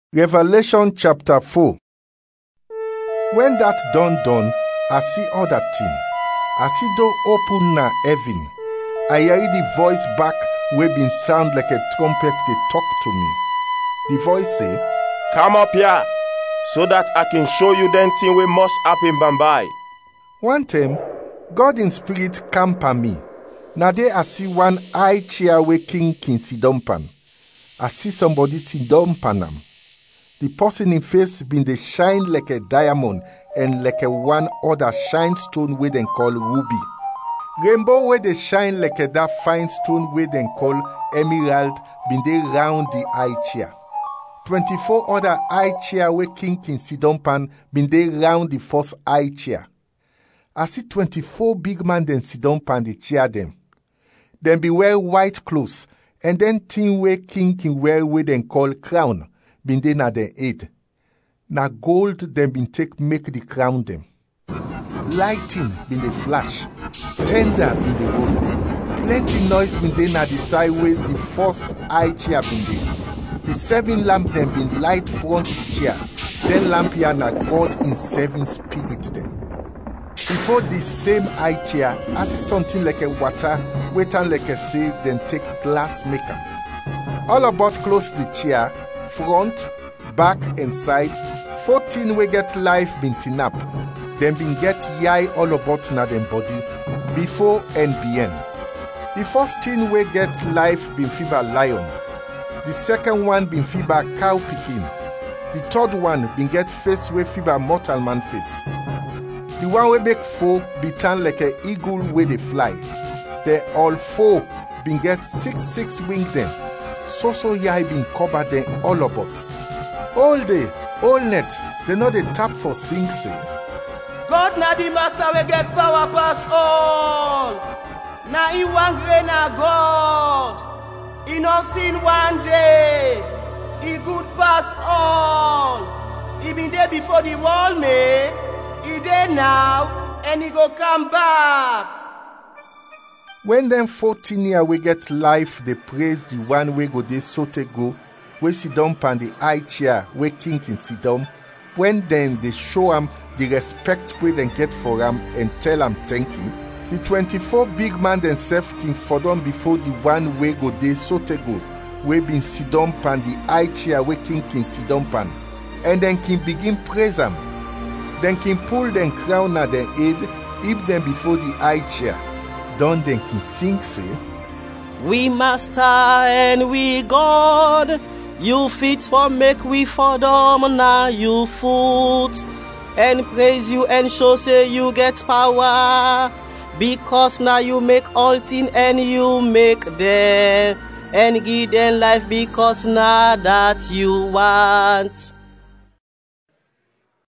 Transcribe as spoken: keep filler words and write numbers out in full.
Revelation chapter four. When that done done, I see all that thing. I see door open na heaven. I hear the voice back wey been sound like a trumpet dey talk to me. The voice say, "Come up here, so that I can show you them thing wey must happen by." One time, God in spirit come pa me. Na there I see one high chair wey king king sit down pan. I see somebody sit down pan am. The person in face been dey shine like a diamond and like a one other shine stone wey dem call ruby. Rainbow wey dey shine like a that fine stone wey dem call emerald been dey round the high chair. Twenty-four other high chair wey king king sit down pan been dey round the first high chair. I see twenty-four big man dem sit down pan the chair dem. Dem be wear white clothes and then thing wey king king wear wey dem call crown been dey na dem head. Na gold dem been take make the crown dem. Lighting been dey flash, thunder been dey roll. Plenty noise been dey na the side wey the first high chair been dey. The seven lamp dem been light front the chair. Then lamp here na God in seven spirit dem. Before the same high chair, I see something like a water, waiting like a say, then take glass make am. All about close the chair, front, back and side, fourteen wey get life been tin up. Them been get yai all about na them body, before and behind. The first thing wey get life been fever lion. The second one been fever cow pikin. The third one been get face wey fever mortal man face. The one wey make four be turn like a eagle wey dey fly. They all four been get six six wing them. So so yai been cover them all about. All day, all night, they know they tap for sing say. God na the master we get power pass all. Na he one grain na God. He no sin one day. He good pass all. He been there before the world made. He there now, and he go come back. When them fourteen year we get life, they praise the one we go dey so te go, we sit down pan the high chair where king can sit down. When then they show him the respect we then get for him and tell him thank you. The twenty-four big man themselves king for them before the one we go dey so te go, we been sit down pan the high chair where king can sit down pan, and then king begin praise him. Then king pull them crown at their head, heap them before the high chair. Don then king sing say, "We master and we God, you fit for make we for them now you foot, and praise you and show say you get power, because now you make all things and you make them, and give them life because now that you want."